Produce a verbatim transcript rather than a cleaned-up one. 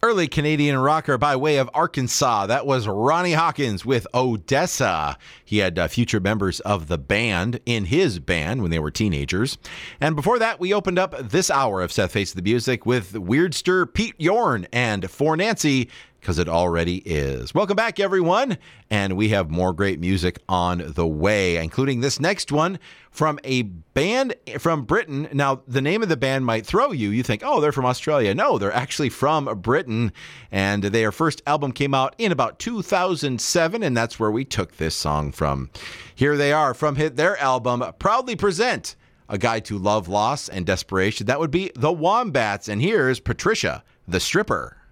Early Canadian rocker by way of Arkansas. That was Ronnie Hawkins with Odessa. He had uh, future members of the band in his band when they were teenagers. And before that, we opened up this hour of Seth Face the Music with Weirdster Pete Yorn and For Nancy, because it already is. Welcome back, everyone. And we have more great music on the way, including this next one from a band from Britain. Now, the name of the band might throw you. You think, oh, they're from Australia. No, they're actually from Britain. And their first album came out in about two thousand seven, and that's where we took this song from. Here they are from their album, proudly present A Guide to Love, Loss, and Desperation. That would be The Wombats. And here's Patricia, the Stripper.